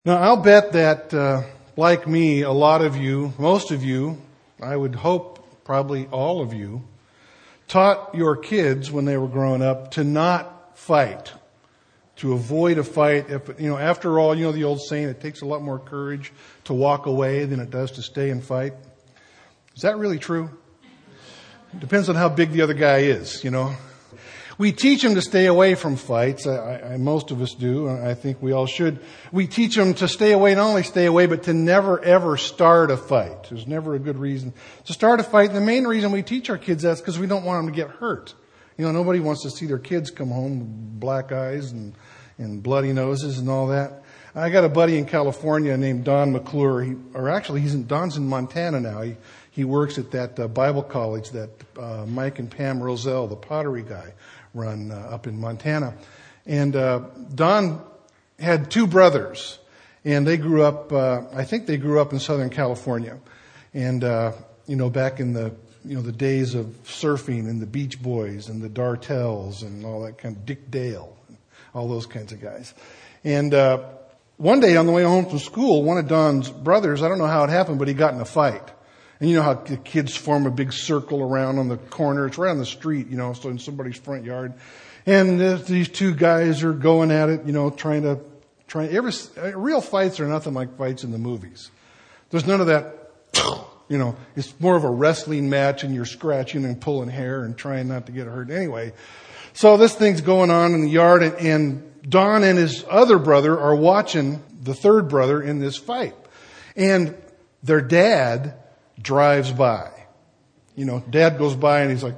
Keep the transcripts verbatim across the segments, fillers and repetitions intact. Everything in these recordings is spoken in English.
Now, I'll bet that, uh, like me, a lot of you, most of you, I would hope probably all of you, taught your kids when they were growing up to not fight, to avoid a fight. If, you know, after all, you know the old saying, it takes a lot more courage to walk away than it does to stay and fight. Is that really true? It depends on how big the other guy is, you know. We teach them to stay away from fights. I, I, most of us do. I think we all should. We teach them to stay away, not only stay away, but to never, ever start a fight. There's never a good reason to start a fight. And the main reason we teach our kids that is because we don't want them to get hurt. You know, nobody wants to see their kids come home with black eyes and, and bloody noses and all that. I got a buddy in California named Don McClure. He, or actually, he's in, Don's in Montana now. He, he works at that uh, Bible college that uh, Mike and Pam Roselle, the pottery guy, run uh, up in Montana. And uh, Don had two brothers, and they grew up, uh, I think they grew up in Southern California. And, uh, you know, back in the, you know, the days of surfing and the Beach Boys and the Dartels and all that kind of Dick Dale, all those kinds of guys. And uh, one day on the way home from school, one of Don's brothers, I don't know how it happened, but he got in a fight. And you know how the kids form a big circle around on the corner. It's right on the street, you know, so in somebody's front yard. And uh, these two guys are going at it, you know, trying to, trying, every, real fights are nothing like fights in the movies. There's none of that, you know, it's more of a wrestling match and you're scratching and pulling hair and trying not to get hurt. Anyway, so this thing's going on in the yard, and, and Don and his other brother are watching the third brother in this fight. And their dad drives by. You know, Dad goes by and he's like,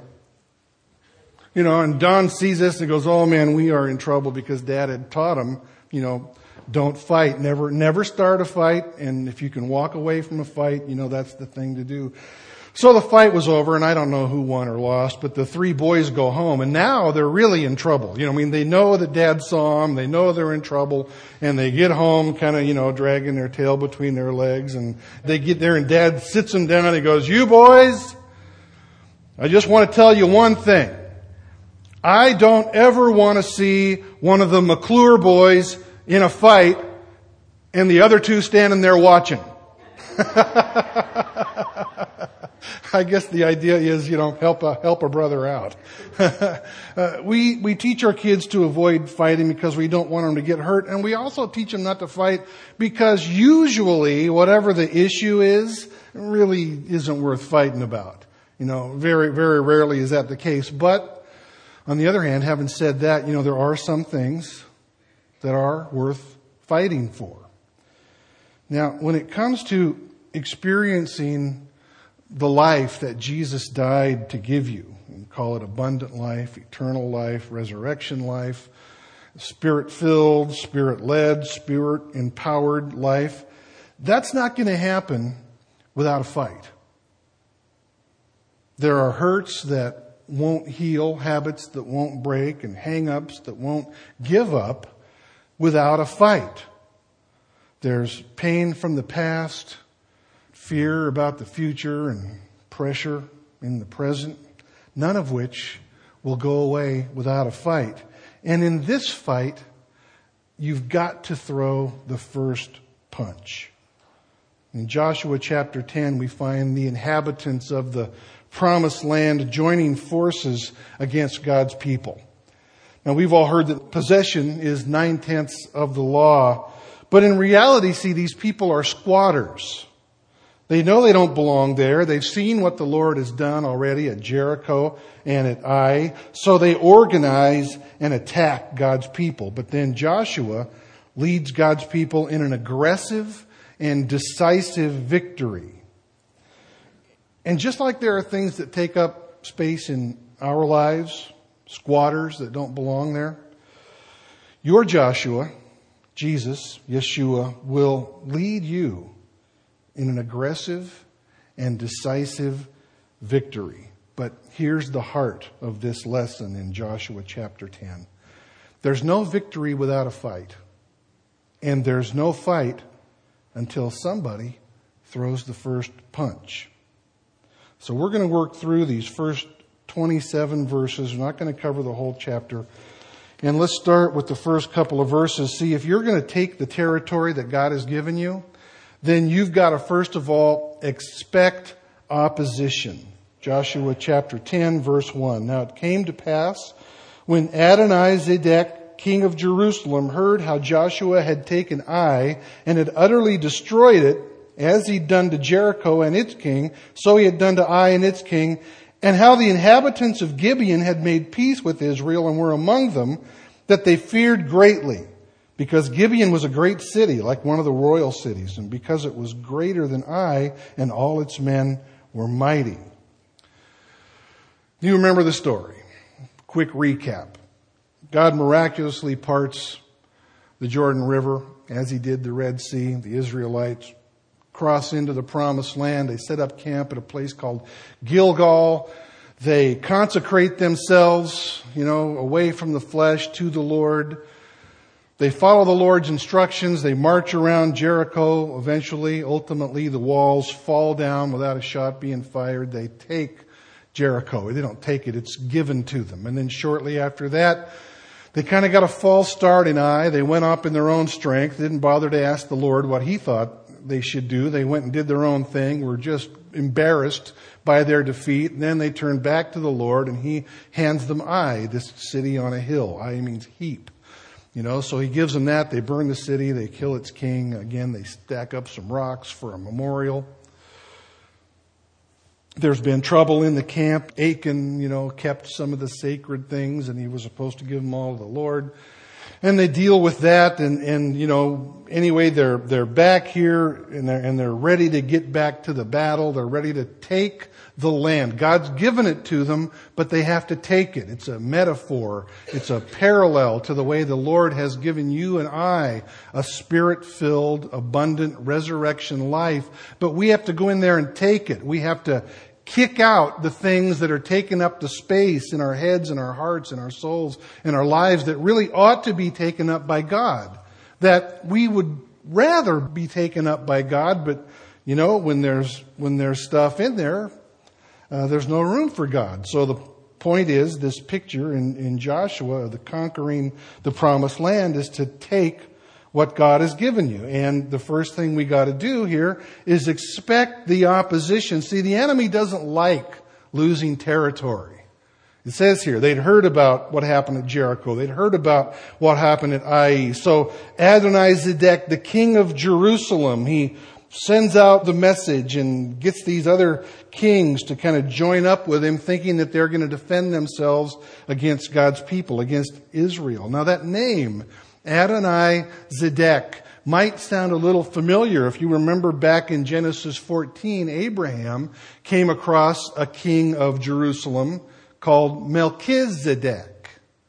you know, and Don sees this and goes, oh man, we are in trouble, because Dad had taught him, you know, don't fight, never, never start a fight. And if you can walk away from a fight, you know, that's the thing to do. So the fight was over, and I don't know who won or lost, but the three boys go home, and now they're really in trouble. You know, I mean, they know that Dad saw them, they know they're in trouble, and they get home kind of, you know, dragging their tail between their legs, and they get there and Dad sits them down and he goes, you boys, I just want to tell you one thing. I don't ever want to see one of the McClure boys in a fight and the other two standing there watching. I guess the idea is, you know, help a, help a brother out. uh, we, we teach our kids to avoid fighting because we don't want them to get hurt. And we also teach them not to fight because usually whatever the issue is really isn't worth fighting about. You know, very, very rarely is that the case. But on the other hand, having said that, you know, there are some things that are worth fighting for. Now, when it comes to experiencing the life that Jesus died to give you, we call it abundant life, eternal life, resurrection life, spirit-filled, spirit-led, spirit-empowered life, that's not going to happen without a fight. There are hurts that won't heal, habits that won't break, and hang-ups that won't give up without a fight. There's pain from the past, fear about the future, and pressure in the present, none of which will go away without a fight. And in this fight, you've got to throw the first punch. In Joshua chapter ten, we find the inhabitants of the promised land joining forces against God's people. Now, we've all heard that possession is nine-tenths of the law, but in reality, see, these people are squatters. They know they don't belong there. They've seen what the Lord has done already at Jericho and at Ai. So they organize and attack God's people. But then Joshua leads God's people in an aggressive and decisive victory. And just like there are things that take up space in our lives, squatters that don't belong there, your Joshua, Jesus, Yeshua, will lead you in an aggressive and decisive victory. But here's the heart of this lesson in Joshua chapter ten. There's no victory without a fight. And there's no fight until somebody throws the first punch. So we're going to work through these first twenty-seven verses. We're not going to cover the whole chapter. And let's start with the first couple of verses. See, if you're going to take the territory that God has given you, then you've got to first of all expect opposition. Joshua chapter ten, verse one. Now it came to pass when Adoni-Zedek, king of Jerusalem, heard how Joshua had taken Ai and had utterly destroyed it, as he'd done to Jericho and its king, so he had done to Ai and its king, and how the inhabitants of Gibeon had made peace with Israel and were among them, that they feared greatly, because Gibeon was a great city, like one of the royal cities, and because it was greater than Ai, and all its men were mighty. You remember the story. Quick recap. God miraculously parts the Jordan River, as he did the Red Sea. The Israelites cross into the promised land. They set up camp at a place called Gilgal. They consecrate themselves, you know, away from the flesh to the Lord. They follow the Lord's instructions. They march around Jericho. Eventually, ultimately, the walls fall down without a shot being fired. They take Jericho. They don't take it. It's given to them. And then shortly after that, they kind of got a false start in Ai. They went up in their own strength. Didn't bother to ask the Lord what he thought they should do. They went and did their own thing. Were just embarrassed by their defeat. And then they turned back to the Lord, and he hands them Ai, this city on a hill. Ai means heap. You know, so he gives them that. They burn the city. They kill its king. Again, they stack up some rocks for a memorial. There's been trouble in the camp. Achan, you know, kept some of the sacred things, and he was supposed to give them all to the Lord. And they deal with that, and, and you know, anyway, they're they're back here, and they're and they're ready to get back to the battle. They're ready to take the land. God's given it to them, but they have to take it. It's a metaphor. It's a parallel to the way the Lord has given you and I a spirit-filled, abundant resurrection life. But we have to go in there and take it. We have to kick out the things that are taking up the space in our heads and our hearts and our souls and our lives that really ought to be taken up by God. That we would rather be taken up by God, but you know, when there's when there's stuff in there, uh, there's no room for God. So the point is, this picture in, in Joshua of the conquering the promised land is to take what God has given you. And the first thing we got to do here is expect the opposition. See, the enemy doesn't like losing territory. It says here, they'd heard about what happened at Jericho. They'd heard about what happened at Ai. So Adoni-Zedek, the king of Jerusalem, he sends out the message and gets these other kings to kind of join up with him, thinking that they're going to defend themselves against God's people, against Israel. Now that name, Adoni-Zedek, might sound a little familiar. If you remember back in Genesis fourteen, Abraham came across a king of Jerusalem called Melchizedek.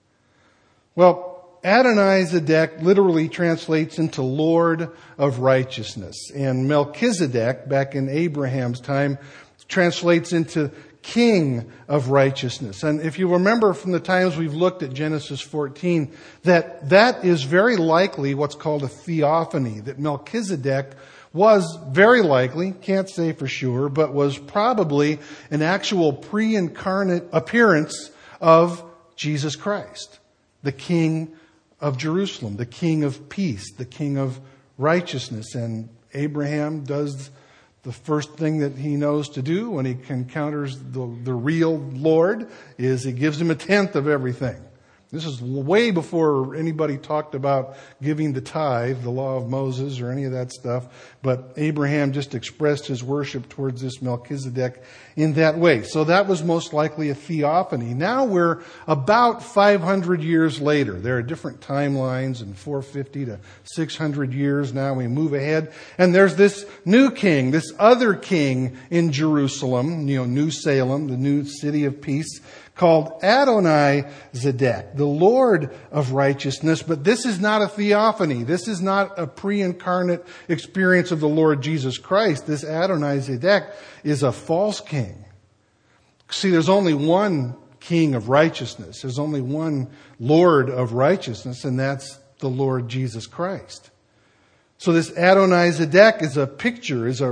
Well, Adoni-Zedek literally translates into Lord of Righteousness. And Melchizedek, back in Abraham's time, translates into King of Righteousness. And if you remember from the times we've looked at Genesis fourteen, that that is very likely what's called a theophany, that Melchizedek was very likely, can't say for sure, but was probably an actual pre-incarnate appearance of Jesus Christ, the King of Jerusalem, the King of peace, the King of righteousness. And Abraham does the first thing that he knows to do when he encounters the, the real Lord is he gives him a tenth of everything. This is way before anybody talked about giving the tithe, the law of Moses, or any of that stuff. But Abraham just expressed his worship towards this Melchizedek in that way. So that was most likely a theophany. Now we're about five hundred years later. There are different timelines, and four fifty to six hundred years now we move ahead. And there's this new king, this other king in Jerusalem, you know, New Salem, the new city of peace, called Adoni-Zedek, the Lord of Righteousness. But this is not a theophany. This is not a pre-incarnate experience of the Lord Jesus Christ. This Adoni-Zedek is a false king. See, there's only one king of righteousness. There's only one Lord of righteousness, and that's the Lord Jesus Christ. So this Adoni-Zedek is a picture, is a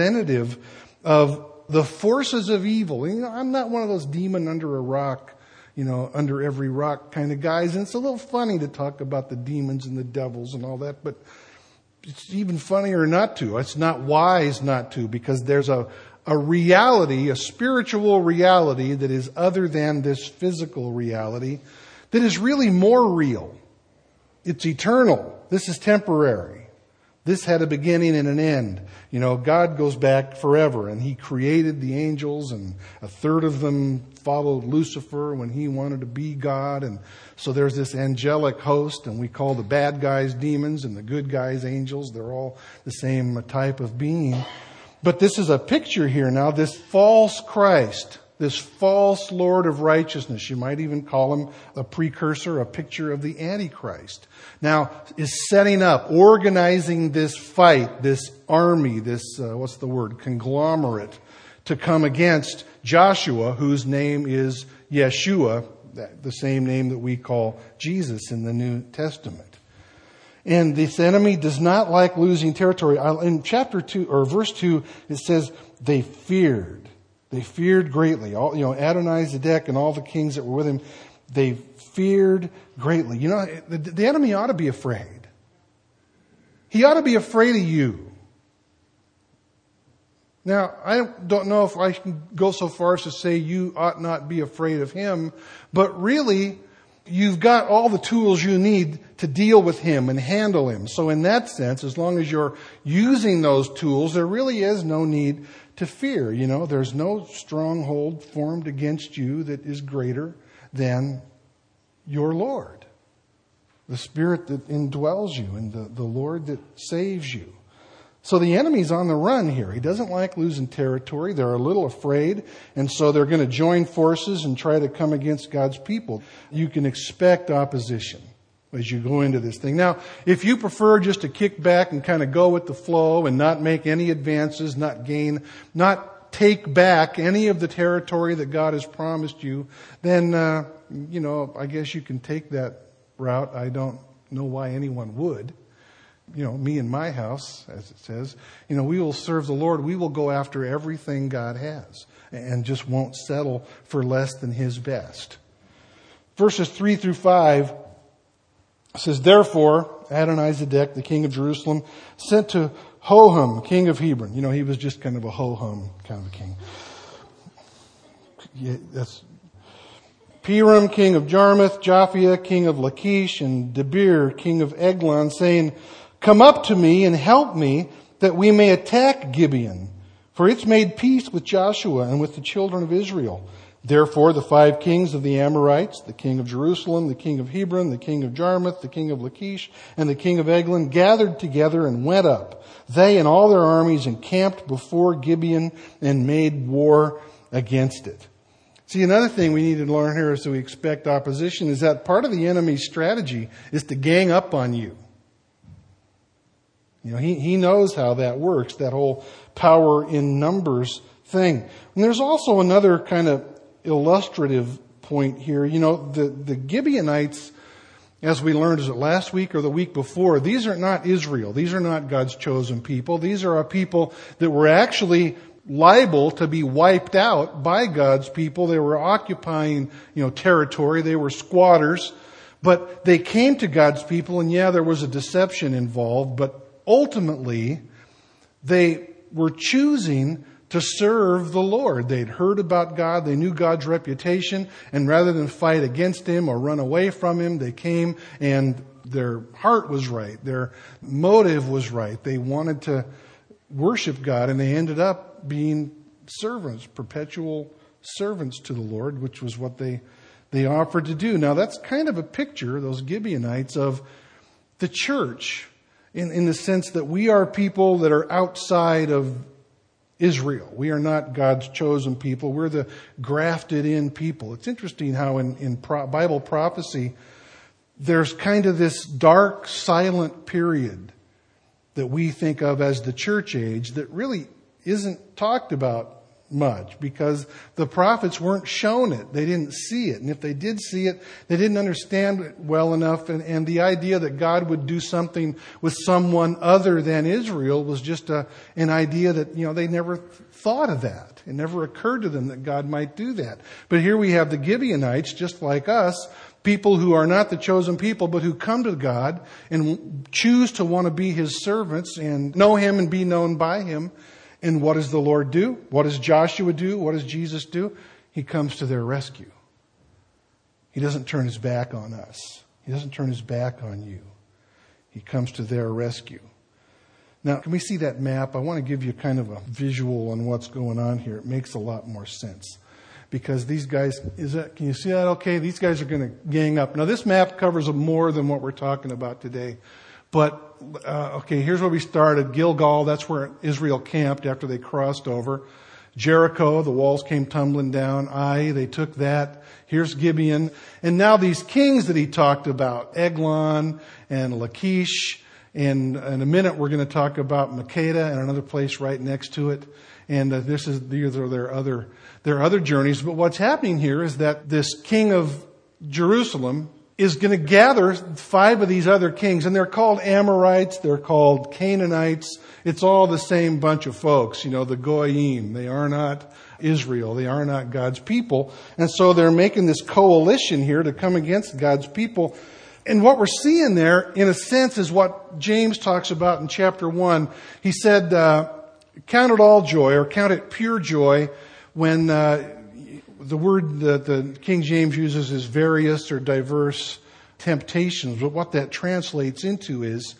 representative of the forces of evil. You know, I'm not one of those demon under a rock, you know, under every rock kind of guys. And it's a little funny to talk about the demons and the devils and all that, but it's even funnier not to. It's not wise not to, because there's a, a reality, a spiritual reality that is other than this physical reality that is really more real. It's eternal. This is temporary. This had a beginning and an end. You know, God goes back forever, and He created the angels, and a third of them followed Lucifer when he wanted to be God. And so there's this angelic host, and we call the bad guys demons and the good guys angels. They're all the same type of being. But this is a picture here now, this false Christ, this false Lord of righteousness. You might even call him a precursor, a picture of the Antichrist. Now, is setting up, organizing this fight, this army, this, uh, what's the word, conglomerate, to come against Joshua, whose name is Yeshua, the same name that we call Jesus in the New Testament. And this enemy does not like losing territory. In chapter two, or verse two, it says, they feared. They feared greatly. All, you know, Adonai-Zedek and all the kings that were with him, they feared greatly. You know, the, the enemy ought to be afraid. He ought to be afraid of you. Now, I don't know if I can go so far as to say you ought not be afraid of him, but really, you've got all the tools you need to deal with him and handle him. So in that sense, as long as you're using those tools, there really is no need to fear. You know, there's no stronghold formed against you that is greater than your Lord. The Spirit that indwells you and the, the Lord that saves you. So the enemy's on the run here. He doesn't like losing territory. They're a little afraid. And so they're going to join forces and try to come against God's people. You can expect opposition as you go into this thing. Now, if you prefer just to kick back and kind of go with the flow and not make any advances, not gain, not take back any of the territory that God has promised you, then, uh, you know, I guess you can take that route. I don't know why anyone would. You know, me and my house, as it says, you know, we will serve the Lord. We will go after everything God has and just won't settle for less than His best. Verses three through five says, therefore, Adonai-Zedek, the king of Jerusalem, sent to Hoham, king of Hebron. You know, he was just kind of a ho-hum kind of a king. Yeah, that's Piram, king of Jarmuth, Japhia, king of Lachish, and Debir, king of Eglon, saying, come up to me and help me that we may attack Gibeon. For it's made peace with Joshua and with the children of Israel. Therefore the five kings of the Amorites, the king of Jerusalem, the king of Hebron, the king of Jarmuth, the king of Lachish, and the king of Eglon gathered together and went up. They and all their armies encamped before Gibeon and made war against it. See, another thing we need to learn here as we expect opposition is that part of the enemy's strategy is to gang up on you. You know, he, he knows how that works, that whole power in numbers thing. And there's also another kind of illustrative point here. You know, the, the Gibeonites, as we learned, is it last week or the week before, these are not Israel. These are not God's chosen people. These are a people that were actually liable to be wiped out by God's people. They were occupying, you know, territory. They were squatters. But they came to God's people, and yeah, there was a deception involved, but ultimately, they were choosing to serve the Lord. They'd heard about God. They knew God's reputation. And rather than fight against Him or run away from Him, they came and their heart was right. Their motive was right. They wanted to worship God, and they ended up being servants, perpetual servants to the Lord, which was what they, they offered to do. Now, that's kind of a picture, those Gibeonites, of the church. In, in the sense that we are people that are outside of Israel. We are not God's chosen people. We're the grafted in people. It's interesting how in, in pro- Bible prophecy, there's kind of this dark, silent period that we think of as the church age that really isn't talked about much because the prophets weren't shown it. They didn't see it. And if they did see it, they didn't understand it well enough. And, and the idea that God would do something with someone other than Israel was just a, an idea that, you know, they never thought of that. It never occurred to them that God might do that. But here we have the Gibeonites, just like us, people who are not the chosen people, but who come to God and choose to want to be His servants and know Him and be known by Him. And what does the Lord do? What does Joshua do? What does Jesus do? He comes to their rescue. He doesn't turn His back on us. He doesn't turn His back on you. He comes to their rescue. Now, can we see that map? I want to give you kind of a visual on what's going on here. It makes a lot more sense. Because these guys, is that, can you see that okay? These guys are going to gang up. Now, this map covers more than what we're talking about today. But, uh, okay, here's where we started. Gilgal, that's where Israel camped after they crossed over. Jericho, the walls came tumbling down. Ai, they took that. Here's Gibeon. And now these kings that he talked about, Eglon and Lachish. And in a minute, we're going to talk about Makkedah and another place right next to it. And uh, this is, these are their other, their other journeys. But what's happening here is that this king of Jerusalem is going to gather five of these other kings, and they're called Amorites, they're called Canaanites. It's all the same bunch of folks, you know, the Goyim. They are not Israel. They are not God's people. And so they're making this coalition here to come against God's people. And what we're seeing there, in a sense, is what James talks about in chapter one. He said, uh, count it all joy, or count it pure joy, when uh, the word that the King James uses is various or diverse temptations. But what that translates into is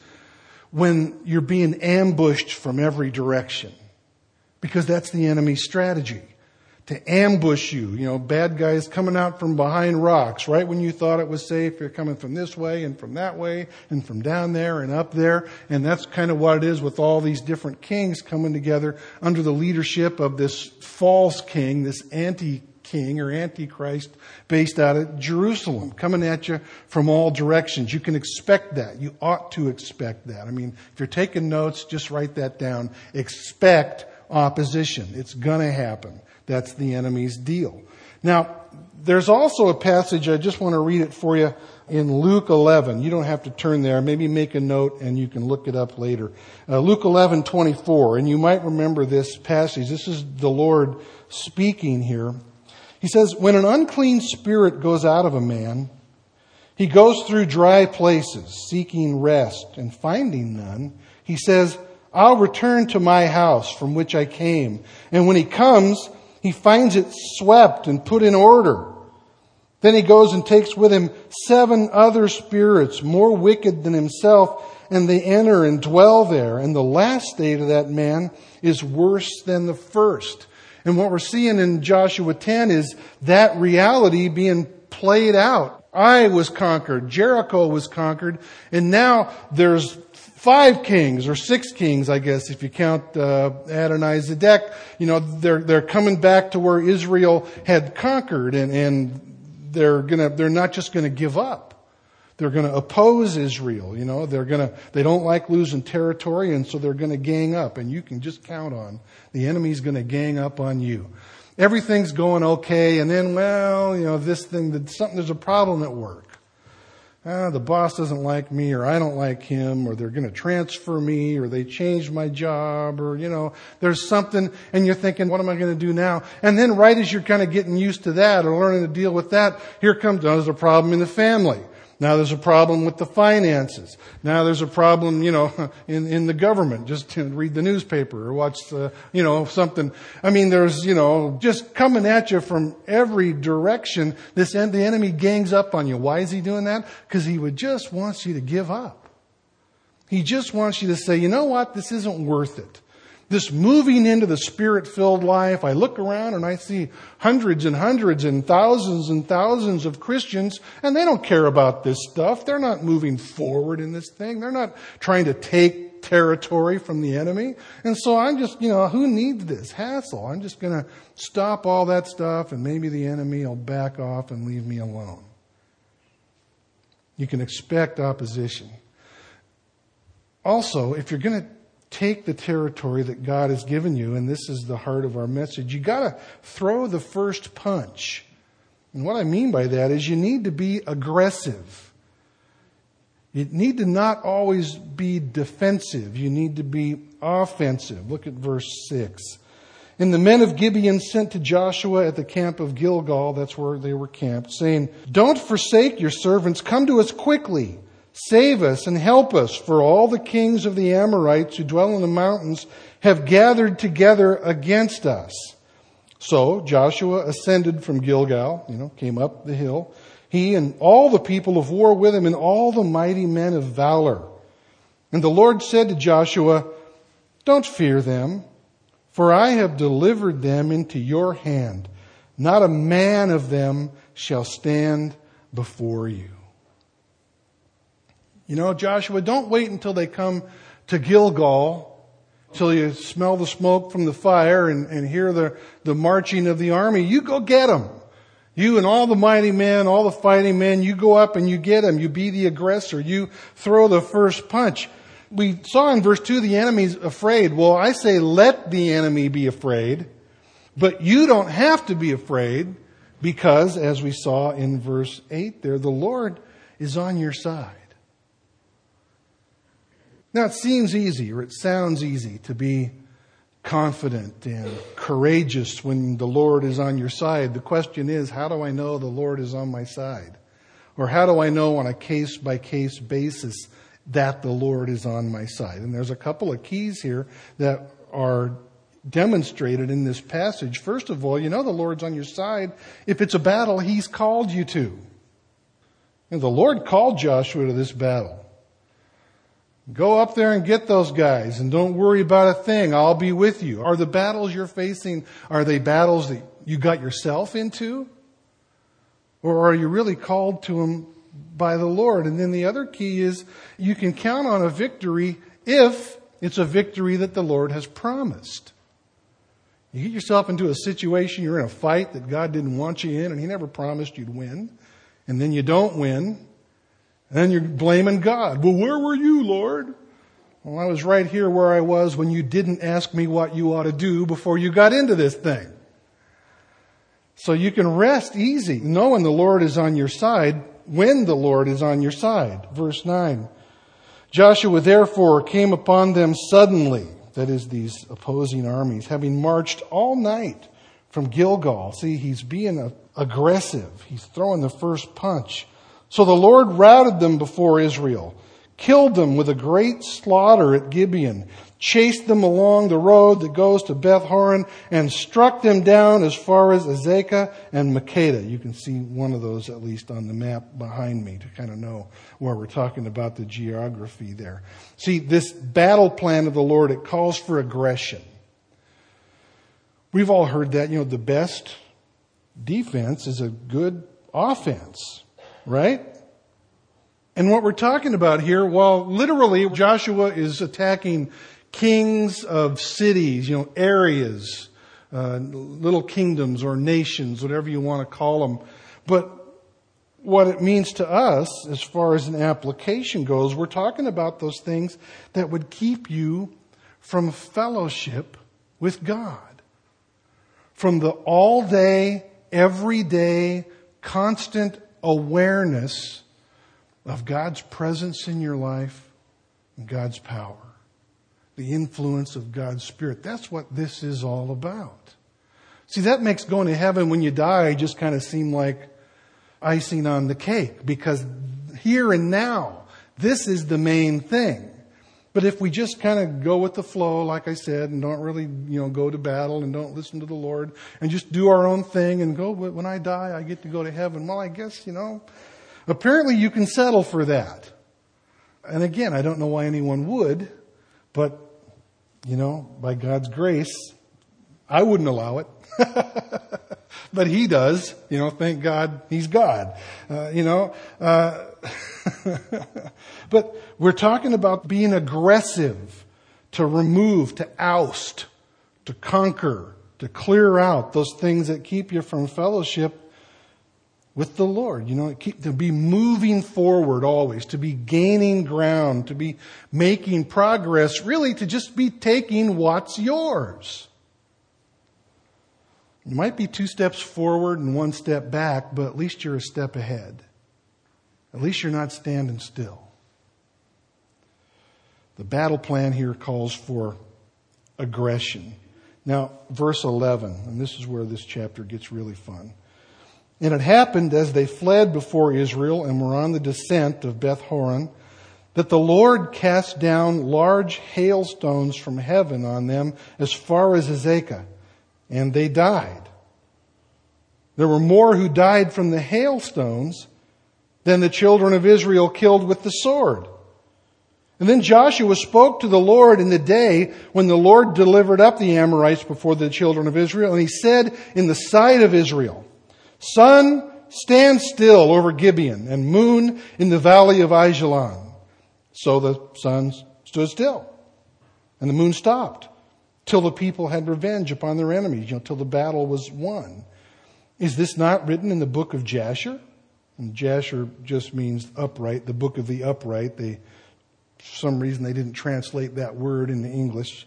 when you're being ambushed from every direction. Because that's the enemy's strategy. To ambush you. You know, bad guys coming out from behind rocks. Right when you thought it was safe, you're coming from this way and from that way and from down there and up there. And that's kind of what it is with all these different kings coming together under the leadership of this false king, this anti king or antichrist based out of Jerusalem, coming at you from all directions. You can expect that. You ought to expect that. I mean, if you're taking notes, just write that down. Expect opposition. It's going to happen. That's the enemy's deal. Now, there's also a passage, I just want to read it for you, in Luke eleven. You don't have to turn there. Maybe make a note and you can look it up later. Uh, Luke eleven twenty-four, and you might remember this passage. This is the Lord speaking here. He says, when an unclean spirit goes out of a man, he goes through dry places, seeking rest, and finding none. He says, I'll return to my house from which I came. And when he comes, he finds it swept and put in order. Then he goes and takes with him seven other spirits more wicked than himself, and they enter and dwell there. And the last state of that man is worse than the first. And what we're seeing in Joshua ten is that reality being played out. Ai was conquered. Jericho was conquered. And now there's five kings, or six kings, I guess, if you count uh, Adonai-Zedek. You know, they're they're coming back to where Israel had conquered, and, and they're gonna they're not just gonna give up. They're gonna oppose Israel. You know, they're gonna they don't like losing territory, and so they're gonna gang up. And you can just count on the enemy's gonna gang up on you. Everything's going okay, and then, well, you know, this thing, that something, there's a problem at work. Ah, the boss doesn't like me, or I don't like him, or they're going to transfer me, or they changed my job, or, you know, there's something, and you're thinking, what am I going to do now? And then right as you're kind of getting used to that, or learning to deal with that, here comes, oh, there's a problem in the family. Now there's a problem with the finances. Now there's a problem, you know, in, in the government. Just to read the newspaper or watch, uh, you know, something. I mean, there's, you know, just coming at you from every direction. This end, the enemy gangs up on you. Why is he doing that? Because he would just wants you to give up. He just wants you to say, you know what? This isn't worth it. This moving into the Spirit-filled life, I look around and I see hundreds and hundreds and thousands and thousands of Christians, and they don't care about this stuff. They're not moving forward in this thing. They're not trying to take territory from the enemy. And so I'm just, you know, who needs this hassle? I'm just going to stop all that stuff, and maybe the enemy will back off and leave me alone. You can expect opposition. Also, if you're going to take the territory that God has given you, and this is the heart of our message, you got to throw the first punch. And what I mean by that is you need to be aggressive. You need to not always be defensive. You need to be offensive. Look at verse six. And the men of Gibeon sent to Joshua at the camp of Gilgal, that's where they were camped, saying, "Don't forsake your servants. Come to us quickly. Save us and help us, for all the kings of the Amorites who dwell in the mountains have gathered together against us." So Joshua ascended from Gilgal, you know, came up the hill, he and all the people of war with him and all the mighty men of valor. And the Lord said to Joshua, "Don't fear them, for I have delivered them into your hand. Not a man of them shall stand before you." You know, Joshua, don't wait until they come to Gilgal, till you smell the smoke from the fire and, and hear the, the marching of the army. You go get them. You and all the mighty men, all the fighting men, you go up and you get them. You be the aggressor. You throw the first punch. We saw in verse two, the enemy's afraid. Well, I say let the enemy be afraid, but you don't have to be afraid because, as we saw in verse eight there, the Lord is on your side. Now, it seems easy, or it sounds easy, to be confident and courageous when the Lord is on your side. The question is, how do I know the Lord is on my side? Or how do I know on a case-by-case basis that the Lord is on my side? And there's a couple of keys here that are demonstrated in this passage. First of all, you know the Lord's on your side if it's a battle He's called you to. And the Lord called Joshua to this battle. Go up there and get those guys and don't worry about a thing. I'll be with you. Are the battles you're facing, are they battles that you got yourself into? Or are you really called to them by the Lord? And then the other key is you can count on a victory if it's a victory that the Lord has promised. You get yourself into a situation, you're in a fight that God didn't want you in and He never promised you'd win. And then you don't win. And then you're blaming God. Well, where were you, Lord? Well, I was right here where I was when you didn't ask me what you ought to do before you got into this thing. So you can rest easy, knowing the Lord is on your side when the Lord is on your side. Verse nine. Joshua therefore came upon them suddenly, that is these opposing armies, having marched all night from Gilgal. See, he's being aggressive. He's throwing the first punch. So the Lord routed them before Israel, killed them with a great slaughter at Gibeon, chased them along the road that goes to Beth Horon, and struck them down as far as Azekah and Makkedah. You can see one of those at least on the map behind me to kind of know where we're talking about the geography there. See, this battle plan of the Lord, it calls for aggression. We've all heard that, you know, the best defense is a good offense. Right? And what we're talking about here, well, literally Joshua is attacking kings of cities, you know, areas, uh, little kingdoms or nations, whatever you want to call them. But what it means to us, as far as an application goes, we're talking about those things that would keep you from fellowship with God. From the all-day, everyday, constant awareness of God's presence in your life and God's power. The influence of God's Spirit. That's what this is all about. See, that makes going to heaven when you die just kind of seem like icing on the cake. Because here and now, this is the main thing. But if we just kind of go with the flow, like I said, and don't really, you know, go to battle and don't listen to the Lord and just do our own thing and go, when I die, I get to go to heaven. Well, I guess, you know, apparently you can settle for that. And again, I don't know why anyone would, but, you know, by God's grace, I wouldn't allow it. But He does, you know, thank God He's God, uh, you know, uh, but we're talking about being aggressive, to remove, to oust, to conquer, to clear out those things that keep you from fellowship with the Lord. You know, keep, to be moving forward always, to be gaining ground, to be making progress, really to just be taking what's yours. You might be two steps forward and one step back, but at least you're a step ahead. At least you're not standing still. The battle plan here calls for aggression. Now, verse eleven, and this is where this chapter gets really fun. And it happened as they fled before Israel and were on the descent of Beth Horon, that the Lord cast down large hailstones from heaven on them as far as Azekah, and they died. There were more who died from the hailstones than the children of Israel killed with the sword. And then Joshua spoke to the Lord in the day when the Lord delivered up the Amorites before the children of Israel. And he said in the sight of Israel, "Sun, stand still over Gibeon, and moon in the valley of Ajalon." So the sun stood still, and the moon stopped, till the people had revenge upon their enemies, you know, till the battle was won. Is this not written in the book of Jasher? And Jasher just means upright, the book of the upright. They For some reason, they didn't translate that word into English.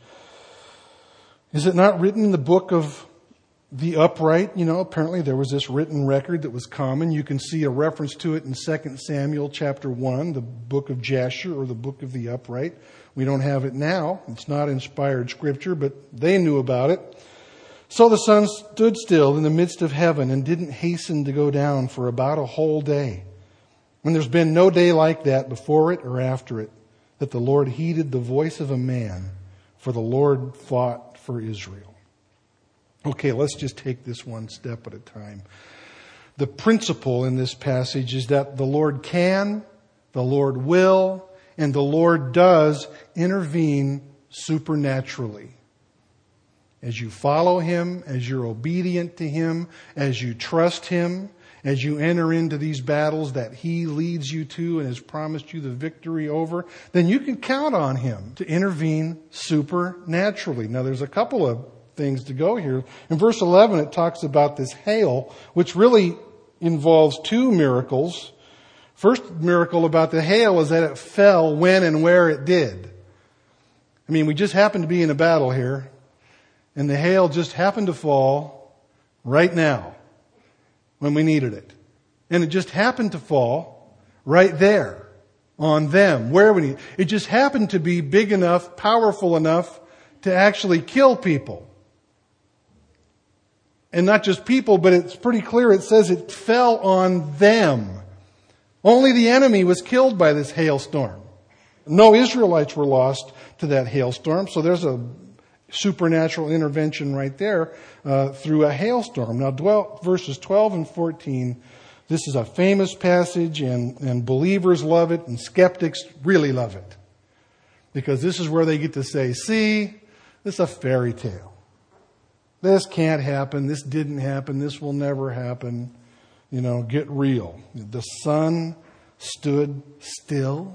Is it not written in the book of the upright? You know, apparently there was this written record that was common. You can see a reference to it in Second Samuel chapter one, the book of Jasher, or the book of the upright. We don't have it now. It's not inspired scripture, but they knew about it. So the sun stood still in the midst of heaven and didn't hasten to go down for about a whole day. And there's been no day like that before it or after it, that the Lord heeded the voice of a man, for the Lord fought for Israel. Okay, let's just take this one step at a time. The principle in this passage is that the Lord can, the Lord will, and the Lord does intervene supernaturally. As you follow Him, as you're obedient to Him, as you trust Him, as you enter into these battles that He leads you to and has promised you the victory over, then you can count on Him to intervene supernaturally. Now, there's a couple of things to go here. In verse eleven, it talks about this hail, which really involves two miracles. First miracle about the hail is that it fell when and where it did. I mean, we just happened to be in a battle here, and the hail just happened to fall right now, when we needed it. And it just happened to fall right there on them, where we need it. It just happened to be big enough, powerful enough to actually kill people. And not just people, but it's pretty clear it says it fell on them. Only the enemy was killed by this hailstorm. No Israelites were lost to that hailstorm, so there's a supernatural intervention right there uh, through a hailstorm. Now, dwell, verses twelve and fourteen, this is a famous passage, and, and believers love it, and skeptics really love it. Because this is where they get to say, see, this is a fairy tale. This can't happen. This didn't happen. This will never happen. You know, get real. The sun stood still.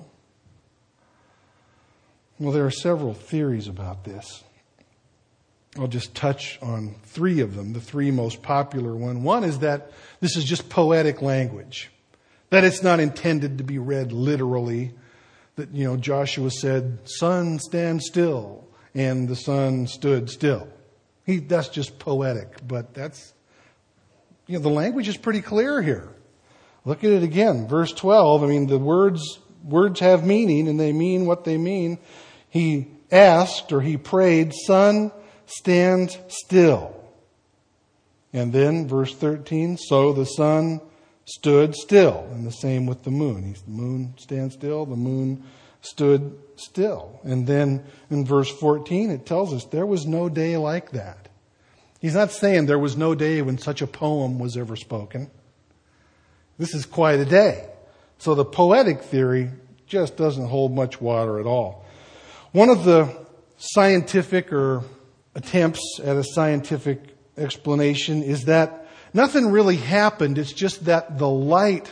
Well, there are several theories about this. I'll just touch on three of them, the three most popular one. One is that this is just poetic language, that it's not intended to be read literally, that, you know, Joshua said, "Sun, stand still," and the sun stood still. He, that's just poetic, but that's, you know, the language is pretty clear here. Look at it again, verse twelve. I mean, the words, words have meaning, and they mean what they mean. He asked, or he prayed, "Sun, stand still." And then verse thirteen, so the sun stood still. And the same with the moon. He's, the moon stand still, the moon stood still. And then in verse fourteen, it tells us there was no day like that. He's not saying there was no day when such a poem was ever spoken. This is quite a day. So the poetic theory just doesn't hold much water at all. One of the scientific or attempts at a scientific explanation is that nothing really happened. It's just that the light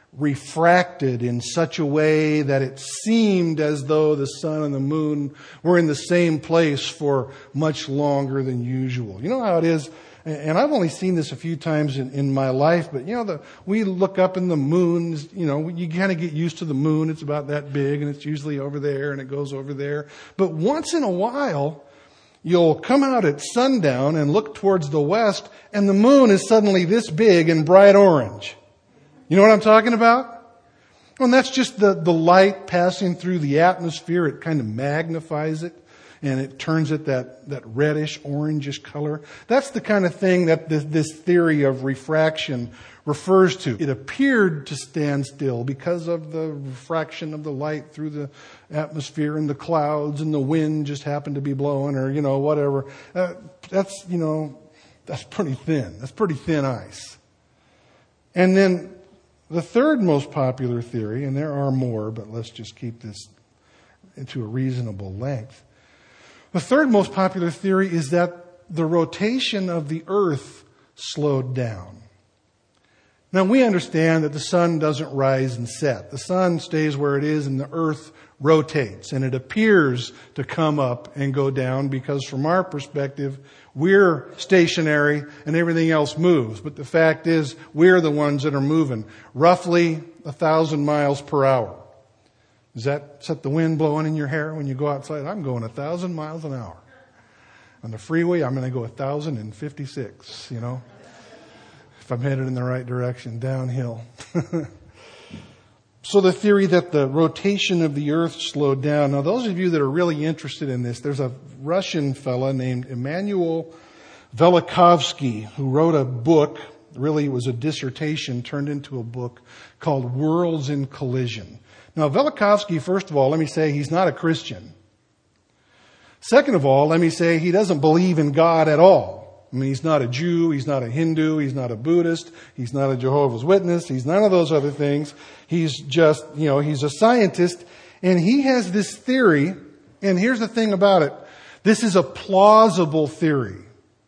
refracted in such a way that it seemed as though the sun and the moon were in the same place for much longer than usual. You know how it is, and I've only seen this a few times in, in my life, but you know, the, we look up in the moon, you know, you kind of get used to the moon. It's about that big and it's usually over there and it goes over there. But once in a while, you'll come out at sundown and look towards the west and the moon is suddenly this big and bright orange. You know what I'm talking about? Well, and that's just the, the light passing through the atmosphere. It kind of magnifies it and it turns it that, that reddish, orangish color. That's the kind of thing that this, this theory of refraction refers to. It appeared to stand still because of the refraction of the light through the atmosphere and the clouds and the wind just happened to be blowing or, you know, whatever. Uh, that's, you know, that's pretty thin. That's pretty thin ice. And then the third most popular theory, and there are more, but let's just keep this into a reasonable length. The third most popular theory is that the rotation of the earth slowed down. Now we understand that the sun doesn't rise and set. The sun stays where it is and the earth rotates and it appears to come up and go down because from our perspective, we're stationary and everything else moves. But the fact is, we're the ones that are moving roughly a thousand miles per hour. Does that set the wind blowing in your hair when you go outside? I'm going a thousand miles an hour. On the freeway, I'm going to go a thousand and fifty-six, you know, if I'm headed in the right direction, downhill. So the theory that the rotation of the earth slowed down. Now, those of you that are really interested in this, there's a Russian fella named Immanuel Velikovsky who wrote a book. Really, it was a dissertation turned into a book called Worlds in Collision. Now, Velikovsky, first of all, let me say he's not a Christian. Second of all, let me say he doesn't believe in God at all. I mean, he's not a Jew, he's not a Hindu, he's not a Buddhist, he's not a Jehovah's Witness, he's none of those other things. He's just, you know, he's a scientist, and he has this theory, and here's the thing about it. This is a plausible theory.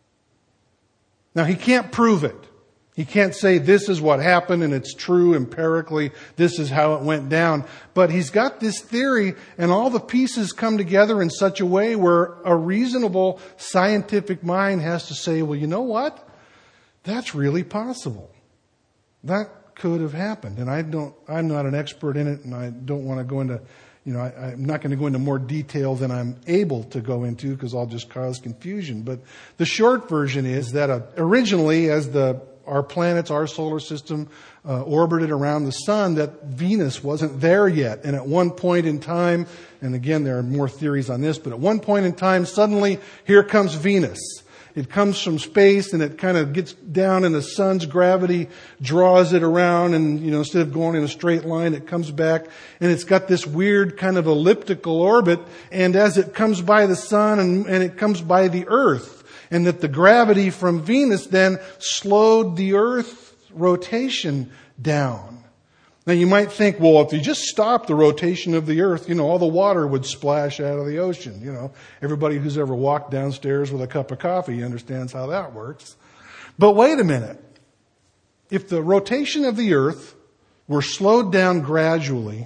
Now, he can't prove it. He can't say this is what happened and it's true empirically, this is how it went down. But he's got this theory and all the pieces come together in such a way where a reasonable scientific mind has to say, well, you know what? That's really possible. That could have happened. And I don't, I'm not an expert in it and I don't want to go into, you know, I, I'm not going to go into more detail than I'm able to go into because I'll just cause confusion. But the short version is that uh, originally as the our planets, our solar system, uh, orbited around the sun, that Venus wasn't there yet. And at one point in time, and again, there are more theories on this, but at one point in time, suddenly, here comes Venus. It comes from space and it kind of gets down and the sun's gravity draws it around and, you know, instead of going in a straight line, it comes back and it's got this weird kind of elliptical orbit. And as it comes by the sun and, and it comes by the earth, and that the gravity from Venus then slowed the Earth's rotation down. Now you might think, well, if you just stop the rotation of the Earth, you know, all the water would splash out of the ocean. You know, everybody who's ever walked downstairs with a cup of coffee understands how that works. But wait a minute. If the rotation of the Earth were slowed down gradually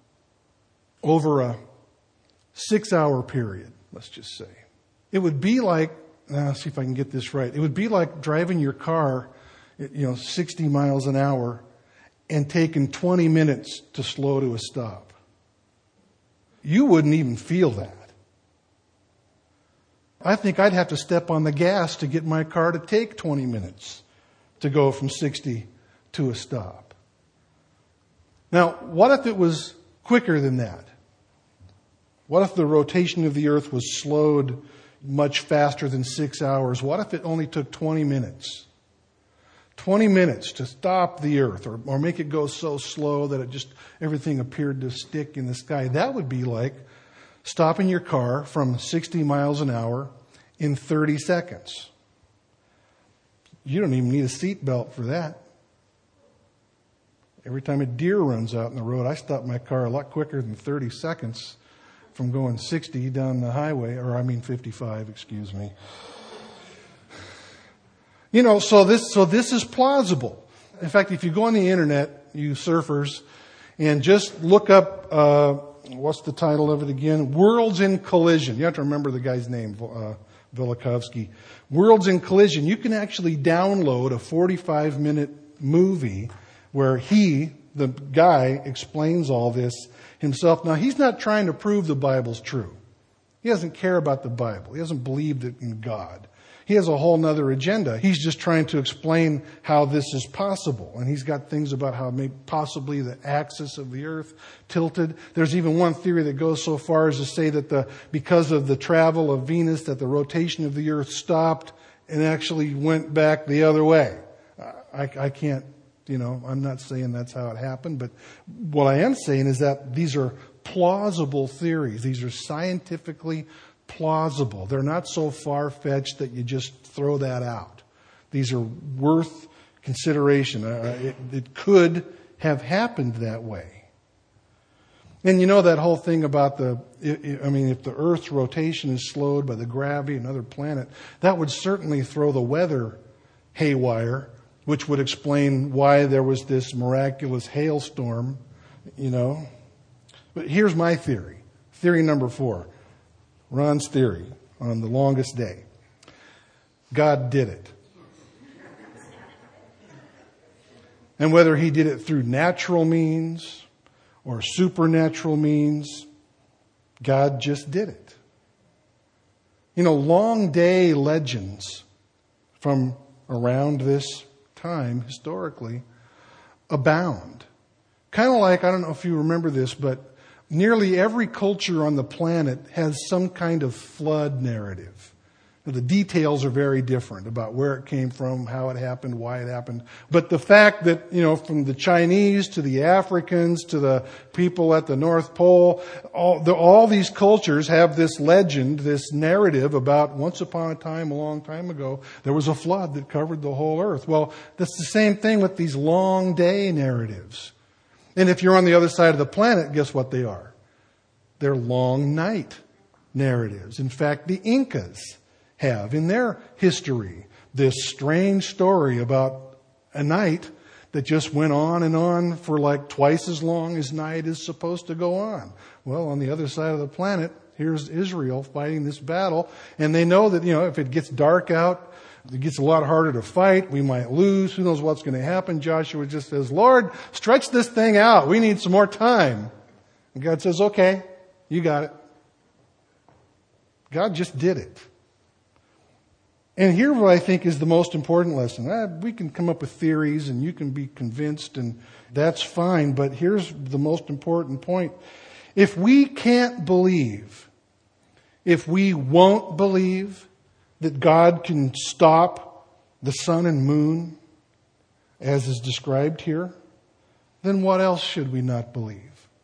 over a six-hour period, let's just say, it would be like, now, let's see if I can get this right. It would be like driving your car, you know, sixty miles an hour and taking twenty minutes to slow to a stop. You wouldn't even feel that. I think I'd have to step on the gas to get my car to take twenty minutes to go from sixty to a stop. Now, what if it was quicker than that? What if the rotation of the earth was slowed much faster than six hours? What if it only took twenty minutes? twenty minutes to stop the earth or, or make it go so slow that it just, everything appeared to stick in the sky. That would be like stopping your car from sixty miles an hour in thirty seconds. You don't even need a seatbelt for that. Every time a deer runs out in the road, I stop my car a lot quicker than thirty seconds from going sixty down the highway, or I mean fifty-five, excuse me. You know, so this, so this is plausible. In fact, if you go on the internet you surfers, and just look up, uh, what's the title of it again? Worlds in Collision. You have to remember the guy's name, uh, Velikovsky. Worlds in Collision. You can actually download a forty-five minute movie where he, the guy, explains all this himself. Now, he's not trying to prove the Bible's true. He doesn't care about the Bible. He doesn't believe in God. He has a whole nother agenda. He's just trying to explain how this is possible. And he's got things about how maybe possibly the axis of the earth tilted. There's even one theory that goes so far as to say that the because of the travel of Venus, that the rotation of the earth stopped and actually went back the other way. I, I can't, you know, I'm not saying that's how it happened, but what I am saying is that these are plausible theories. These are scientifically plausible. They're not so far-fetched that you just throw that out. These are worth consideration. Uh, it, it could have happened that way. And you know that whole thing about the, I mean, if the Earth's rotation is slowed by the gravity of another planet, that would certainly throw the weather haywire, which would explain why there was this miraculous hailstorm, you know. But here's my theory. Theory number four. Ron's theory on the longest day. God did it. And whether he did it through natural means or supernatural means, God just did it. You know, long day legends from around this time historically abound. Kind of like, I don't know if you remember this, but nearly every culture on the planet has some kind of flood narrative. Now, the details are very different about where it came from, how it happened, why it happened. But the fact that, you know, from the Chinese to the Africans to the people at the North Pole, all, the, all these cultures have this legend, this narrative about once upon a time, a long time ago, there was a flood that covered the whole earth. Well, that's the same thing with these long day narratives. And if you're on the other side of the planet, guess what they are? They're long night narratives. In fact, the Incas have in their history this strange story about a night that just went on and on for like twice as long as night is supposed to go on. Well, on the other side of the planet, here's Israel fighting this battle. And they know that, you know, if it gets dark out, it gets a lot harder to fight. We might lose. Who knows what's going to happen? Joshua just says, Lord, stretch this thing out. We need some more time. And God says, okay, you got it. God just did it. And here what I think is the most important lesson. Eh, we can come up with theories and you can be convinced and that's fine. But here's the most important point. If we can't believe, if we won't believe that God can stop the sun and moon, as is described here, then what else should we not believe?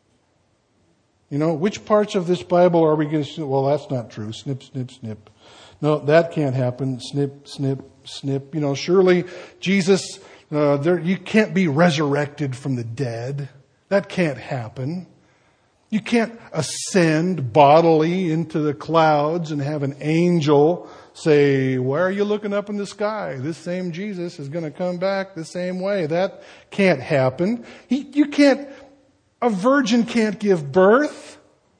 You know, which parts of this Bible are we going to say, well, that's not true. Snip, snip, snip. No, that can't happen. Snip, snip, snip. You know, surely Jesus, uh, there, you can't be resurrected from the dead. That can't happen. You can't ascend bodily into the clouds and have an angel say, why are you looking up in the sky? This same Jesus is going to come back the same way. That can't happen. He, you can't, a virgin can't give birth.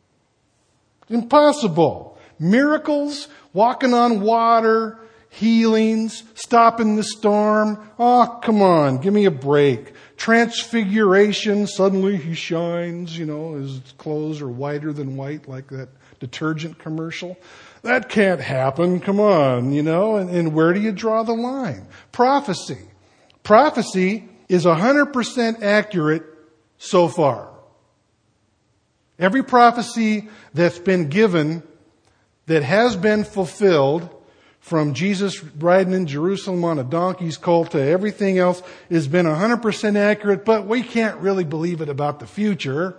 Impossible. Miracles, walking on water, healings, stopping the storm. Oh, come on, give me a break. Transfiguration, suddenly he shines, you know, his clothes are whiter than white, like that detergent commercial. That can't happen, come on, you know, and, and where do you draw the line? Prophecy. Prophecy is one hundred percent accurate so far. Every prophecy that's been given that has been fulfilled, from Jesus riding in Jerusalem on a donkey's colt to everything else, has been one hundred percent accurate, but we can't really believe it about the future.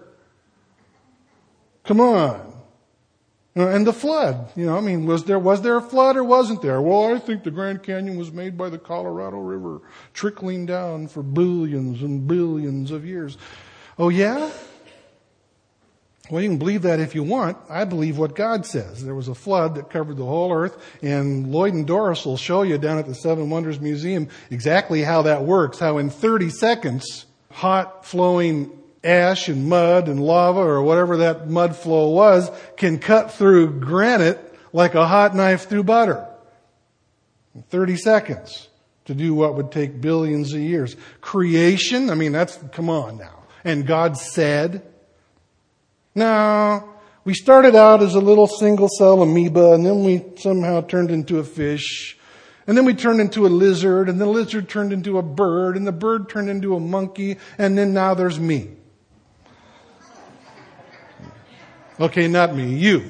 Come on. And the flood, you know, I mean, was there, was there a flood or wasn't there? Well, I think the Grand Canyon was made by the Colorado River trickling down for billions and billions of years. Oh yeah? Well, you can believe that if you want. I believe what God says. There was a flood that covered the whole earth, and Lloyd and Doris will show you down at the Seven Wonders Museum exactly how that works, how in thirty seconds hot flowing ash and mud and lava or whatever that mud flow was can cut through granite like a hot knife through butter. In thirty seconds to do what would take billions of years. Creation, I mean, that's, come on now. And God said, no, we started out as a little single cell amoeba, and then we somehow turned into a fish, and then we turned into a lizard, and the lizard turned into a bird, and the bird turned into a monkey, and then now there's me. Okay, not me, you.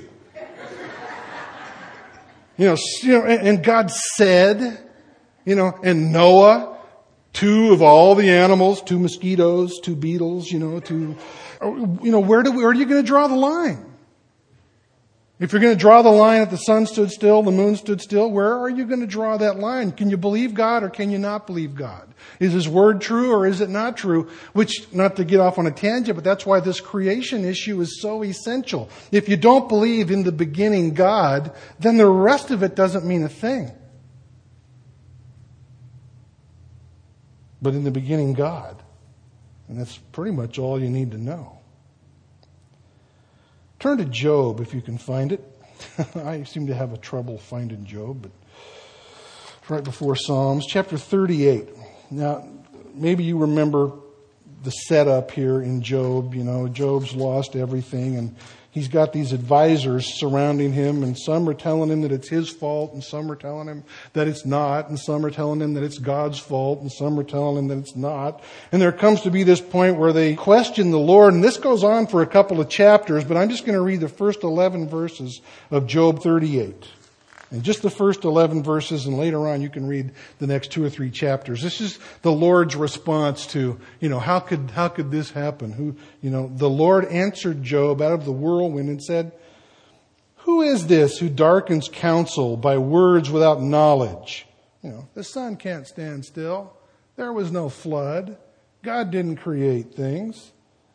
You know, you know, and God said, you know, and Noah, two of all the animals, two mosquitoes, two beetles, you know, two, you know, where do we, where are you going to draw the line? If you're going to draw the line at the sun stood still, the moon stood still, where are you going to draw that line? Can you believe God or can you not believe God? Is His Word true or is it not true? Which, not to get off on a tangent, but that's why this creation issue is so essential. If you don't believe in the beginning God, then the rest of it doesn't mean a thing. But in the beginning God. And that's pretty much all you need to know. Turn to Job if you can find it. I seem to have a trouble finding Job, but it's right before Psalms, chapter thirty-eight. Now, maybe you remember the setup here in Job. You know, Job's lost everything, and he's got these advisors surrounding him, and some are telling him that it's his fault, and some are telling him that it's not, and some are telling him that it's God's fault, and some are telling him that it's not. And there comes to be this point where they question the Lord, and this goes on for a couple of chapters, but I'm just going to read the first eleven verses of Job thirty-eight. And just the first eleven verses, and later on you can read the next two or three chapters. This is the Lord's response to, you know, how could, how could this happen? Who, you know, the Lord answered Job out of the whirlwind and said, "Who is this who darkens counsel by words without knowledge?" You know, the sun can't stand still. There was no flood. God didn't create things.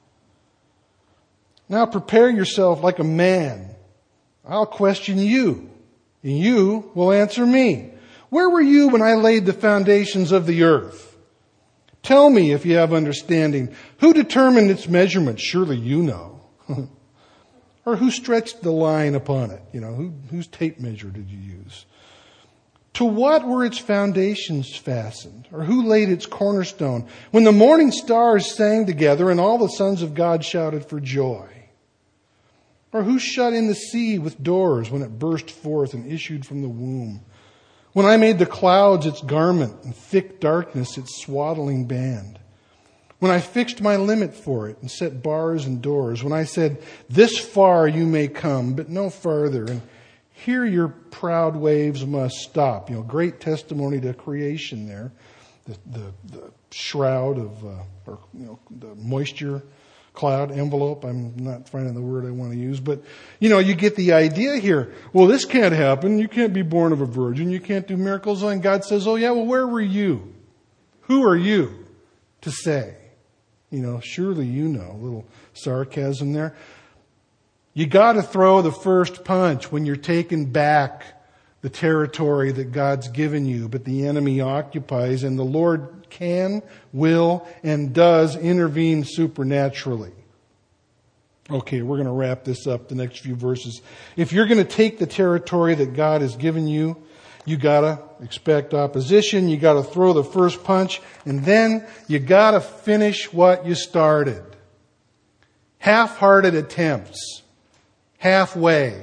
Now prepare yourself like a man. I'll question you. And you will answer me. Where were you when I laid the foundations of the earth? Tell me if you have understanding. Who determined its measurement? Surely you know. Or who stretched the line upon it? You know, who, whose tape measure did you use? To what were its foundations fastened? Or who laid its cornerstone? When the morning stars sang together and all the sons of God shouted for joy. Or who shut in the sea with doors when it burst forth and issued from the womb? When I made the clouds its garment and thick darkness its swaddling band? When I fixed my limit for it and set bars and doors? When I said, this far you may come, but no farther, and here your proud waves must stop. You know, great testimony to creation there. The, the, the shroud of, uh, or, you know, the moisture cloud envelope. I'm not finding the word I want to use, but you know, you get the idea here. Well, this can't happen. You can't be born of a virgin. You can't do miracles. And God says, oh yeah, well, where were you? Who are you to say? You know, surely you know. A little sarcasm there. You got to throw the first punch when you're taking back the territory that God's given you, but the enemy occupies, and the Lord can, will, and does intervene supernaturally. Okay, we're going to wrap this up the next few verses. If you're going to take the territory that God has given you, you got to expect opposition, you got to throw the first punch, and then you got to finish what you started. Half-hearted attempts. Halfway.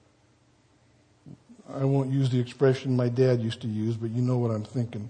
I won't use the expression my dad used to use, but you know what I'm thinking.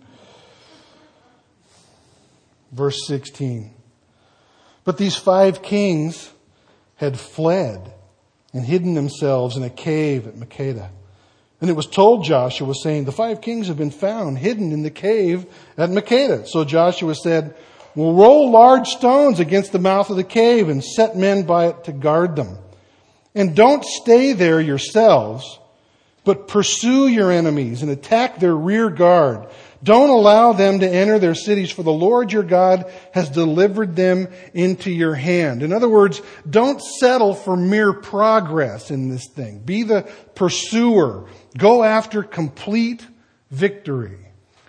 Verse sixteen. But these five kings had fled and hidden themselves in a cave at Makkedah. And it was told Joshua, saying, the five kings have been found hidden in the cave at Makkedah. So Joshua said, well, roll large stones against the mouth of the cave and set men by it to guard them. And don't stay there yourselves, but pursue your enemies and attack their rear guard. Don't allow them to enter their cities, for the Lord your God has delivered them into your hand. In other words, don't settle for mere progress in this thing. Be the pursuer. Go after complete victory.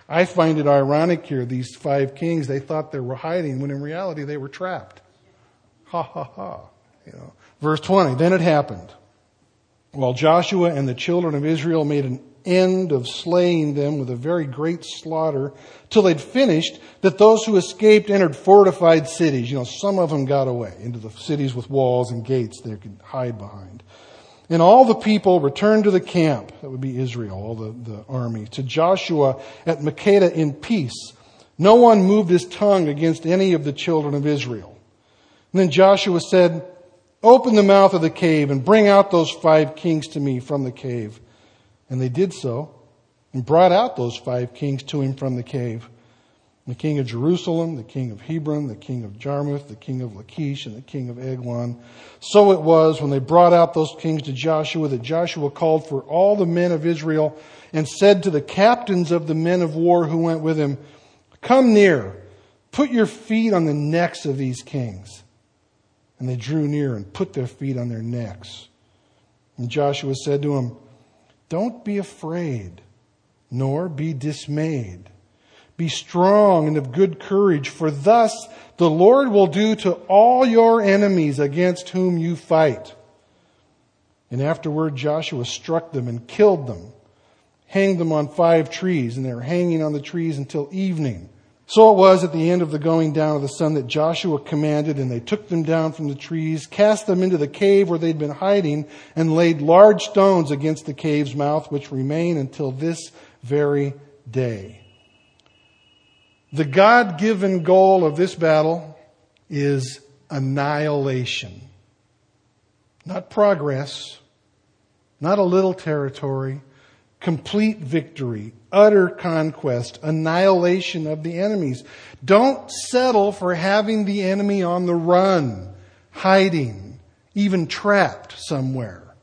I find it ironic here, these five kings, they thought they were hiding when in reality they were trapped. Ha ha ha. You know. Verse twenty, then it happened, while Joshua and the children of Israel made an end of slaying them with a very great slaughter till they'd finished, that those who escaped entered fortified cities. You know, some of them got away into the cities with walls and gates they could hide behind. And all the people returned to the camp, that would be Israel, all the, the army, to Joshua at Makkedah in peace. No one moved his tongue against any of the children of Israel. And then Joshua said, open the mouth of the cave and bring out those five kings to me from the cave. And they did so and brought out those five kings to him from the cave. The king of Jerusalem, the king of Hebron, the king of Jarmuth, the king of Lachish, and the king of Eglon. So it was when they brought out those kings to Joshua that Joshua called for all the men of Israel and said to the captains of the men of war who went with him, come near, put your feet on the necks of these kings. And they drew near and put their feet on their necks. And Joshua said to them, don't be afraid, nor be dismayed. Be strong and of good courage, for thus the Lord will do to all your enemies against whom you fight. And afterward Joshua struck them and killed them, hanged them on five trees, and they were hanging on the trees until evening. So it was at the end of the going down of the sun that Joshua commanded, and they took them down from the trees, cast them into the cave where they'd been hiding, and laid large stones against the cave's mouth, which remain until this very day. The God-given goal of this battle is annihilation. Not progress, not a little territory, complete victory, utter conquest, annihilation of the enemies. Don't settle for having the enemy on the run, hiding, even trapped somewhere.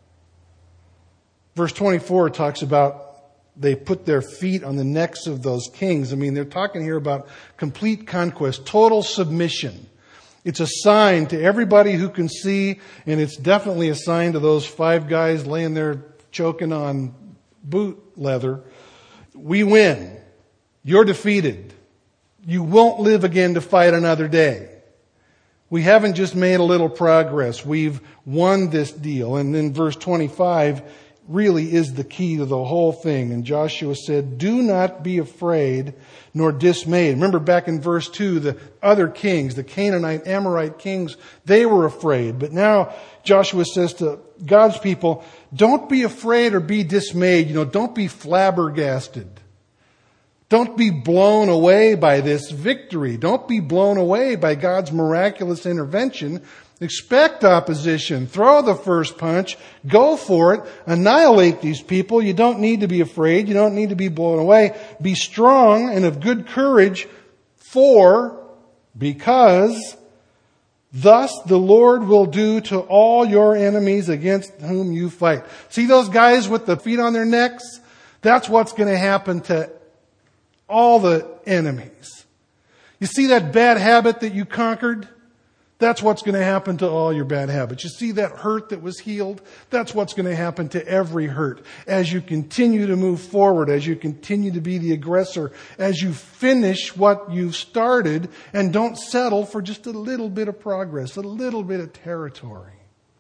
Verse twenty-four talks about they put their feet on the necks of those kings. I mean, they're talking here about complete conquest, total submission. It's a sign to everybody who can see, and it's definitely a sign to those five guys laying there choking on boot leather. We win. You're defeated. You won't live again to fight another day. We haven't just made a little progress. We've won this deal. And then verse twenty-five really is the key to the whole thing. And Joshua said, do not be afraid nor dismayed. Remember back in verse two, the other kings, the Canaanite, Amorite kings, they were afraid. But now Joshua says to God's people, don't be afraid or be dismayed. You know, don't be flabbergasted. Don't be blown away by this victory. Don't be blown away by God's miraculous intervention. Expect opposition. Throw the first punch. Go for it. Annihilate these people. You don't need to be afraid. You don't need to be blown away. Be strong and of good courage, for, because, thus the Lord will do to all your enemies against whom you fight. See those guys with the feet on their necks? That's what's going to happen to all the enemies. You see that bad habit that you conquered? That's what's going to happen to all your bad habits. You see that hurt that was healed? That's what's going to happen to every hurt. As you continue to move forward, as you continue to be the aggressor, as you finish what you've started and don't settle for just a little bit of progress, a little bit of territory.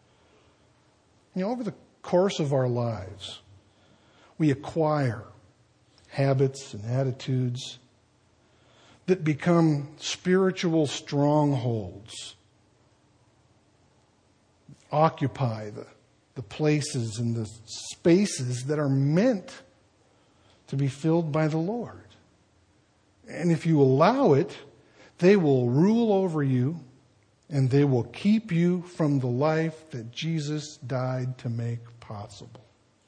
You know, over the course of our lives, we acquire habits and attitudes that become spiritual strongholds. Occupy the, the places and the spaces that are meant to be filled by the Lord. And if you allow it, they will rule over you and they will keep you from the life that Jesus died to make possible.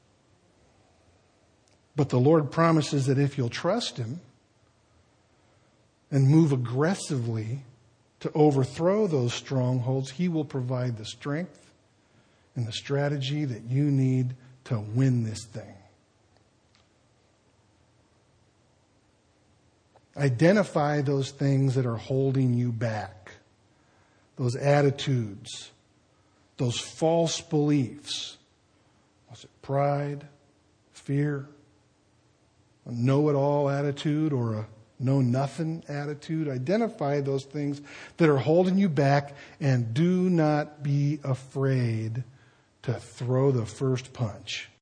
But the Lord promises that if you'll trust Him and move aggressively to overthrow those strongholds, He will provide the strength and the strategy that you need to win this thing. Identify those things that are holding you back. Those attitudes, those false beliefs. Was it pride, fear, a know-it-all attitude or a know-nothing attitude. Identify those things that are holding you back, and do not be afraid to throw the first punch.